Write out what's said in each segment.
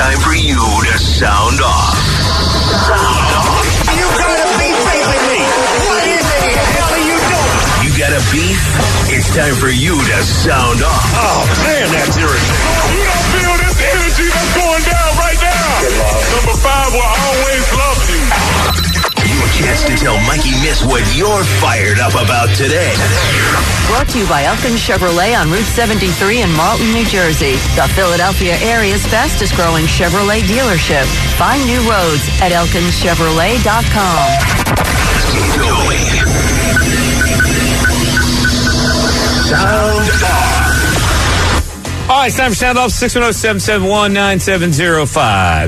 time for you to sound off. Sound off. You got a beef, basically. What in the hell are you doing? You got a beef? It's time for you to sound off. Oh, man, that's irritating. You don't feel this energy that's going down right now. Number 5 will always love you. Your chance to tell Mikey Miss what you're fired up about today. Brought to you by Elkins Chevrolet on Route 73 in Marlton, New Jersey. The Philadelphia area's fastest growing Chevrolet dealership. Find new roads at elkinschevrolet.com. Keep going. Sound off. All right, it's time for Sound Off. 610-771-9705.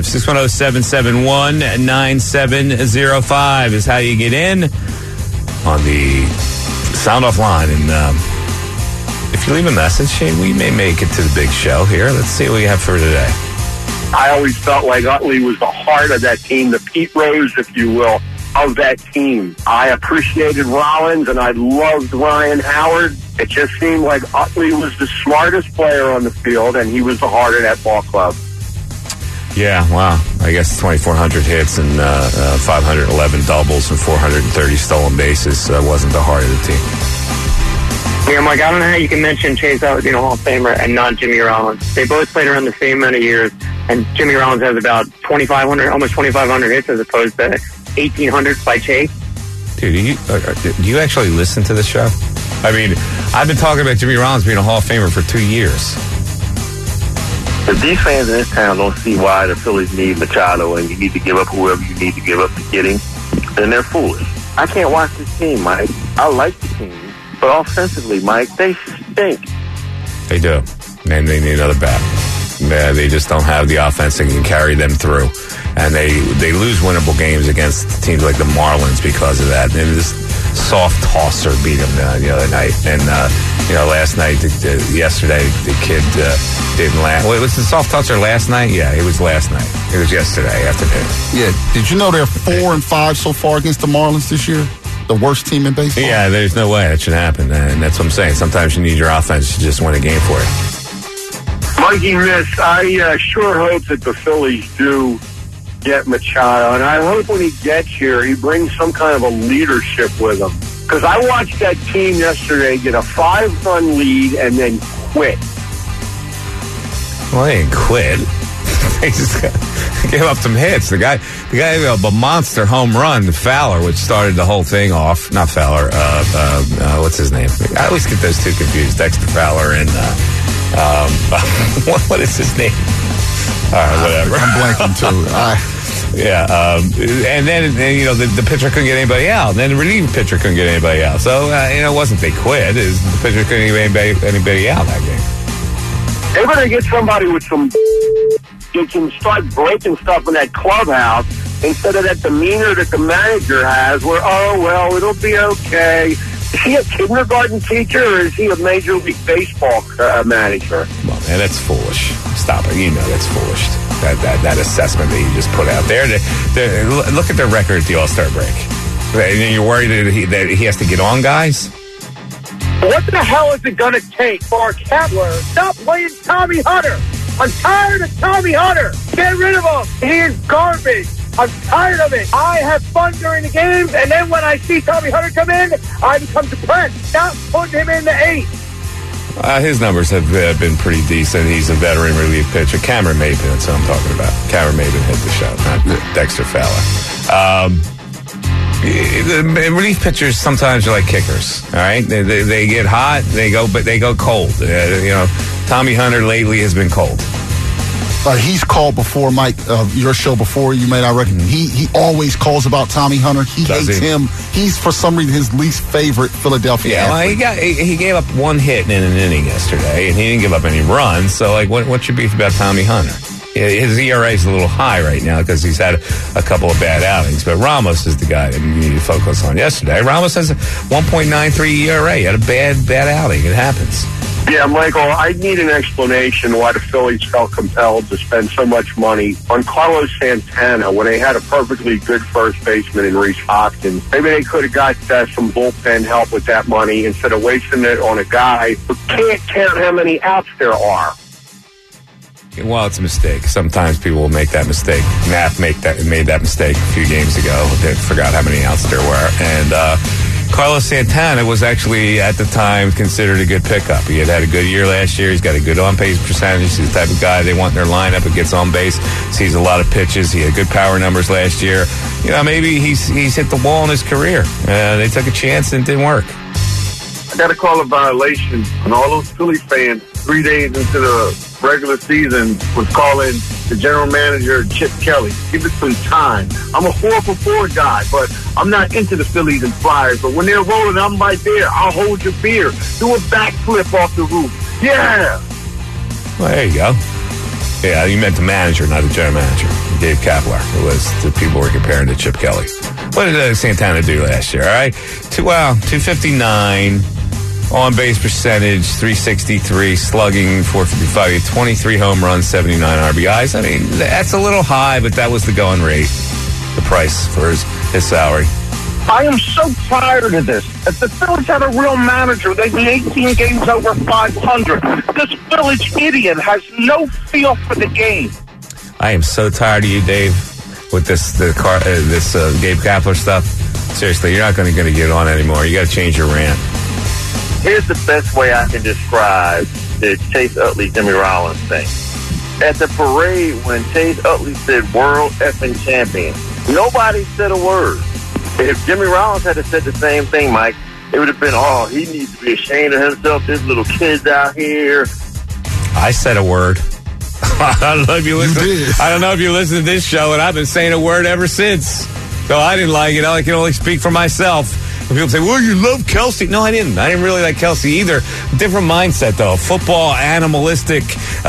610-771-9705 is how you get in on the Sound Off line. And if you leave a message, we may make it to the big show here. Let's see what we have for today. I always felt like Utley was the heart of that team, the Pete Rose, if you will, of that team. I appreciated Rollins, and I loved Ryan Howard. It just seemed like Utley was the smartest player on the field, and he was the heart of that ball club. Yeah, wow. I guess 2,400 hits and 511 doubles and 430 stolen bases wasn't the heart of the team. Yeah, Mike, I don't know how you can mention Chase Utley being a Hall of Famer and not Jimmy Rollins. They both played around the same amount of years, and Jimmy Rollins has about 2,500, almost 2,500 hits as opposed to 1,800 by Chase. Dude, do you actually listen to the show? I mean, I've been talking about Jimmy Rollins being a Hall of Famer for 2 years. If these fans in this town don't see why the Phillies need Machado and you need to give up whoever you need to give up to get him, then they're foolish. I can't watch this team, Mike. I like the team, but offensively, Mike, they stink. They do, and they need another bat. They just don't have the offense that can carry them through. And they lose winnable games against teams like the Marlins because of that. And this soft tosser beat them the other night. And, last night, yesterday, the kid didn't last. Wait, was the soft tosser last night? Yeah, it was last night. It was yesterday afternoon. Yeah, did you know they're 4-5 so far against the Marlins this year? The worst team in baseball? Yeah, there's no way that should happen. And that's what I'm saying. Sometimes you need your offense to just win a game for you. Mikey Miss, I sure hope that the Phillies do get Machado, and I hope when he gets here, he brings some kind of a leadership with him. Because I watched that team yesterday get a 5-run lead and then quit. Well, they didn't quit. They just gave up some hits. The guy gave up a monster home run to Fowler, which started the whole thing off. Not Fowler. What's his name? I always get those two confused. Dexter Fowler and what is his name? All right, whatever. I'm blanking too. Yeah, and then the pitcher couldn't get anybody out. And then the relief pitcher couldn't get anybody out. So it wasn't they quit. The pitcher couldn't get anybody out that game. They better get somebody with some. They can start breaking stuff in that clubhouse instead of that demeanor that the manager has. Where it'll be okay. Is he a kindergarten teacher or is he a Major League Baseball manager? Come on, man, that's foolish. Stop it. You know that's foolish. That assessment that you just put out there. Look at their record at the All-Star break. And you're worried that he has to get on guys? What the hell is it going to take for Kepler to stop playing Tommy Hunter? I'm tired of Tommy Hunter. Get rid of him. He is garbage. I'm tired of it. I have fun during the games, and then when I see Tommy Hunter come in, I become depressed. Stop putting him in the 8th. His numbers have been pretty decent. He's a veteran relief pitcher. Cameron Maybin, that's what I'm talking about. Cameron Maybin hit the shot, not Dexter Fowler. Relief pitchers sometimes are like kickers. All right, they get hot, they go cold. Tommy Hunter lately has been cold. He's called before, Mike, your show before you made, I reckon. He always calls about Tommy Hunter. He hates him. He's, for some reason, his least favorite Philadelphia athlete. Well, he gave up one hit in an inning yesterday, and he didn't give up any runs. So, what's your beef about Tommy Hunter? His ERA is a little high right now because he's had a couple of bad outings. But Ramos is the guy that you need to focus on yesterday. Ramos has a 1.93 ERA. He had a bad outing. It happens. Yeah, Michael, I need an explanation why the Phillies felt compelled to spend so much money on Carlos Santana when they had a perfectly good first baseman in Rhys Hoskins. Maybe they could have got some bullpen help with that money instead of wasting it on a guy who can't count how many outs there are. Well, it's a mistake. Sometimes people will make that mistake. Knapp made that mistake a few games ago. They forgot how many outs there were. And Carlos Santana was actually, at the time, considered a good pickup. He had a good year last year. He's got a good on-base percentage. He's the type of guy they want in their lineup who gets on base, sees a lot of pitches. He had good power numbers last year. You know, maybe he's hit the wall in his career. They took a chance and it didn't work. I got to call a violation on all those Philly fans 3 days into the regular season was calling the general manager Chip Kelly. Give it some time. I'm a 4-for-4 guy, but I'm not into the Phillies and Flyers. But when they're rolling, I'm right there. I'll hold your beer. Do a backflip off the roof. Yeah. Well, there you go. Yeah, you meant the manager, not the general manager. Dave Kapler. It was the people were comparing to Chip Kelly. What did Santana do last year? All right, 259. On-base percentage, 363, slugging, 455, he had 23 home runs, 79 RBIs. I mean, that's a little high, but that was the going rate, the price for his salary. I am so tired of this. If the Phillies had a real manager, they'd be 18 games over 500. This village idiot has no feel for the game. I am so tired of you, Dave, with this Gabe Kapler stuff. Seriously, you're not going to get on anymore. You got to change your rant. Here's the best way I can describe the Chase Utley, Jimmy Rollins thing. At the parade, when Chase Utley said world effing champion, nobody said a word. If Jimmy Rollins had said the same thing, Mike, it would have been, he needs to be ashamed of himself. There's little kids out here. I said a word. I don't know if you listen. I don't know if you listen to this show, and I've been saying a word ever since. So I didn't like it. I can only speak for myself. When people say, well, you love Kelsey. No, I didn't. I didn't really like Kelsey either. Different mindset, though. Football, animalistic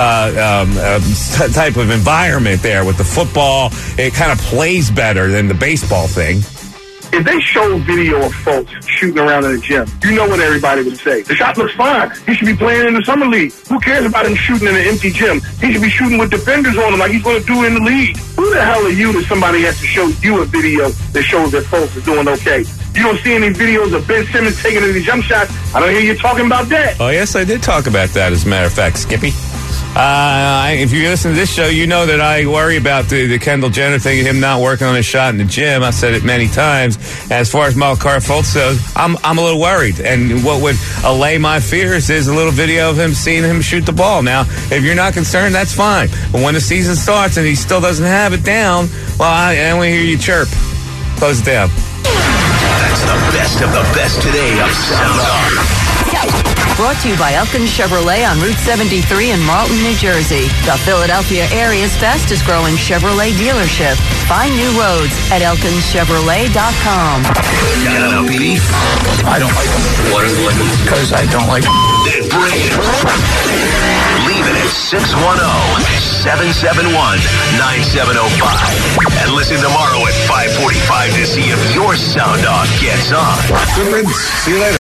type of environment there with the football. It kind of plays better than the baseball thing. If they show video of folks shooting around in the gym, you know what everybody would say. The shot looks fine. He should be playing in the summer league. Who cares about him shooting in an empty gym? He should be shooting with defenders on him like he's going to do in the league. Who the hell are you that somebody has to show you a video that shows that folks are doing okay? You don't see any videos of Ben Simmons taking any jump shots. I don't hear you talking about that. Oh, yes, I did talk about that, as a matter of fact, Skippy. If you listen to this show, you know that I worry about the Kendall Jenner thing, him not working on his shot in the gym. I've said it many times. As far as Malachi Fultz goes, I'm a little worried. And what would allay my fears is a little video of him seeing him shoot the ball. Now, if you're not concerned, that's fine. But when the season starts and he still doesn't have it down, well, I want to hear you chirp. Close it down. That's the best of the best today of Sound Off. Brought to you by Elkin Chevrolet on Route 73 in Marlton, New Jersey. The Philadelphia area's fastest growing Chevrolet dealership. Find new roads at elkinchevrolet.com. Got a beef? I don't like them. What is it? Because I don't like them. Then bring it. Leave it at 610-771-9705. And listen tomorrow at 5:45 to see if your Sound Off gets on. Good riddance. See you later.